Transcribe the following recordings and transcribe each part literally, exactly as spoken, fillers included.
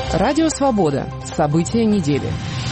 Радио «Свобода». События недели.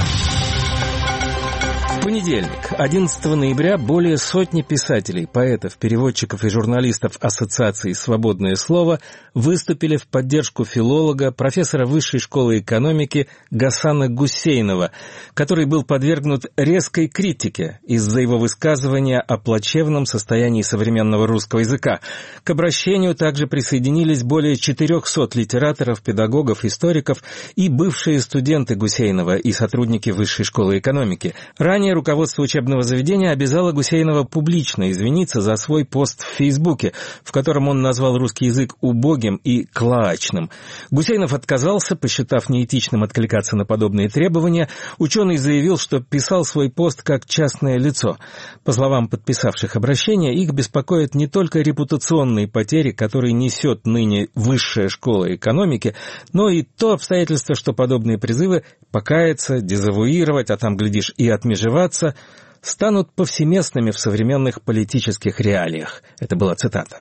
В понедельник, одиннадцатого ноября, более сотни писателей, поэтов, переводчиков и журналистов Ассоциации «Свободное слово» выступили в поддержку филолога, профессора Высшей школы экономики Гасана Гусейнова, который был подвергнут резкой критике из-за его высказывания о плачевном состоянии современного русского языка. К обращению также присоединились более четырехсот литераторов, педагогов, историков и бывшие студенты Гусейнова и сотрудники Высшей школы экономики. Ранее руководство учебного заведения обязало Гусейнова публично извиниться за свой пост в Фейсбуке, в котором он назвал русский язык убогим и клоачным. Гусейнов отказался, посчитав неэтичным откликаться на подобные требования. Ученый заявил, что писал свой пост как частное лицо. По словам подписавших обращение, их беспокоят не только репутационные потери, которые несет ныне Высшая школа экономики, но и то обстоятельство, что подобные призывы покаяться, дезавуировать, а там, глядишь, и отмежеваться, станут повсеместными в современных политических реалиях. Это была цитата.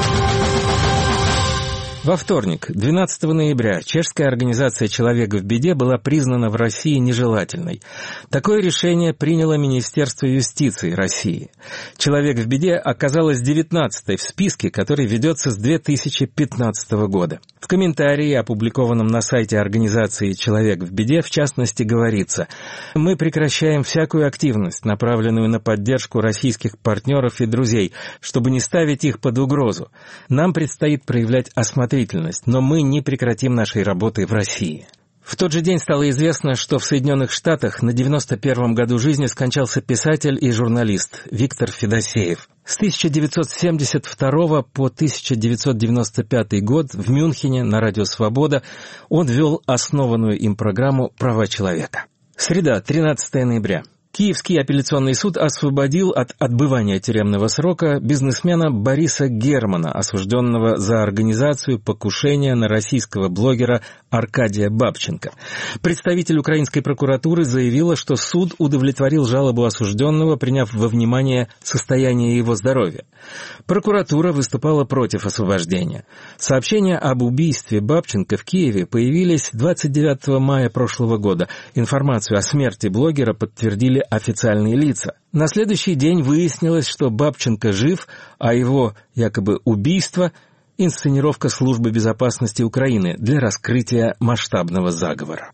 Во вторник, двенадцатого ноября, чешская организация «Человек в беде» была признана в России нежелательной. Такое решение приняло Министерство юстиции России. «Человек в беде» оказалась девятнадцатой в списке, который ведется с две тысячи пятнадцатого года. В комментарии, опубликованном на сайте организации «Человек в беде», в частности, говорится: «Мы прекращаем всякую активность, направленную на поддержку российских партнеров и друзей, чтобы не ставить их под угрозу. Нам предстоит проявлять осмотрительность, но мы не прекратим нашей работы в России». В тот же день стало известно, что в Соединенных Штатах на девяносто первом году жизни скончался писатель и журналист Виктор Федосеев. С тысяча девятьсот семьдесят второго по тысяча девятьсот девяносто пятый год в Мюнхене на радио «Свобода» он вел основанную им программу «Права человека». Среда, тринадцатого ноября. Киевский апелляционный суд освободил от отбывания тюремного срока бизнесмена Бориса Германа, осужденного за организацию покушения на российского блогера Аркадия Бабченко. Представитель украинской прокуратуры заявила, что суд удовлетворил жалобу осужденного, приняв во внимание состояние его здоровья. Прокуратура выступала против освобождения. Сообщения об убийстве Бабченко в Киеве появились двадцать девятого мая прошлого года. Информацию о смерти блогера подтвердили официальные лица. На следующий день выяснилось, что Бабченко жив, а его якобы убийство – инсценировка Службы безопасности Украины для раскрытия масштабного заговора.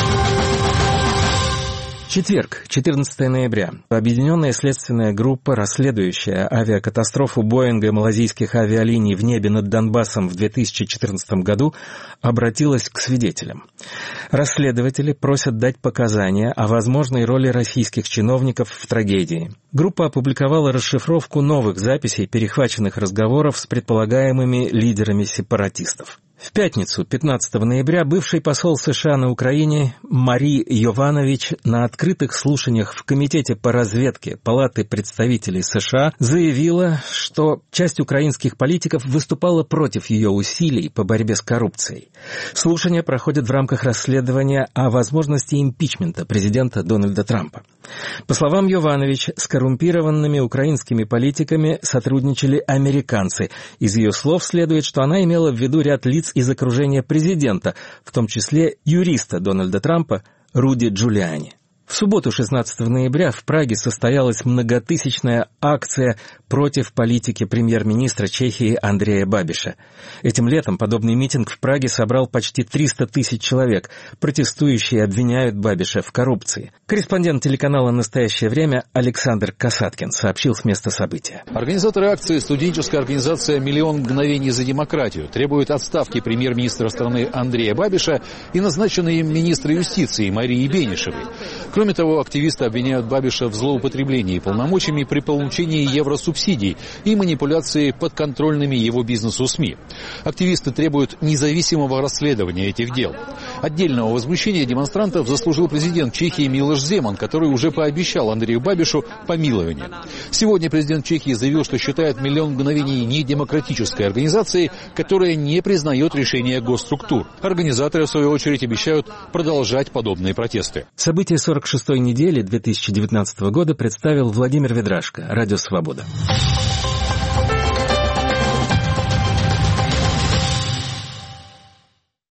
Четверг, четырнадцатого ноября. Объединенная следственная группа, расследующая авиакатастрофу Боинга малазийских авиалиний в небе над Донбассом в две тысячи четырнадцатом году, обратилась к свидетелям. Расследователи просят дать показания о возможной роли российских чиновников в трагедии. Группа опубликовала расшифровку новых записей перехваченных разговоров с предполагаемыми лидерами сепаратистов. В пятницу, пятнадцатого ноября, бывший посол США на Украине Мари Йованович на открытых слушаниях в Комитете по разведке Палаты представителей США заявила, что часть украинских политиков выступала против ее усилий по борьбе с коррупцией. Слушания проходят в рамках расследования о возможности импичмента президента Дональда Трампа. По словам Йованович, с коррумпированными украинскими политиками сотрудничали американцы. Из ее слов следует, что она имела в виду ряд лиц из окружения президента, в том числе юриста Дональда Трампа Руди Джулиани. В субботу, шестнадцатого ноября, в Праге состоялась многотысячная акция против политики премьер-министра Чехии Андрея Бабиша. Этим летом подобный митинг в Праге собрал почти триста тысяч человек. Протестующие обвиняют Бабиша в коррупции. Корреспондент телеканала «Настоящее время» Александр Касаткин сообщил с места события. Организаторы акции, студенческая организация «Миллион мгновений за демократию», требуют отставки премьер-министра страны Андрея Бабиша и назначенной им министра юстиции Марии Бенишевой. Кроме того, активисты обвиняют Бабиша в злоупотреблении полномочиями при получении евросубсидий и манипуляции подконтрольными его бизнесу СМИ. Активисты требуют независимого расследования этих дел. Отдельного возмущения демонстрантов заслужил президент Чехии Милош Земан, который уже пообещал Андрею Бабишу помилование. Сегодня президент Чехии заявил, что считает «Миллион мгновений» недемократической организацией, которая не признает решения госструктур. Организаторы, в свою очередь, обещают продолжать подобные протесты. События сорок шестой недели две тысячи девятнадцатого года представил Владимир Ведрашко, Радио «Свобода».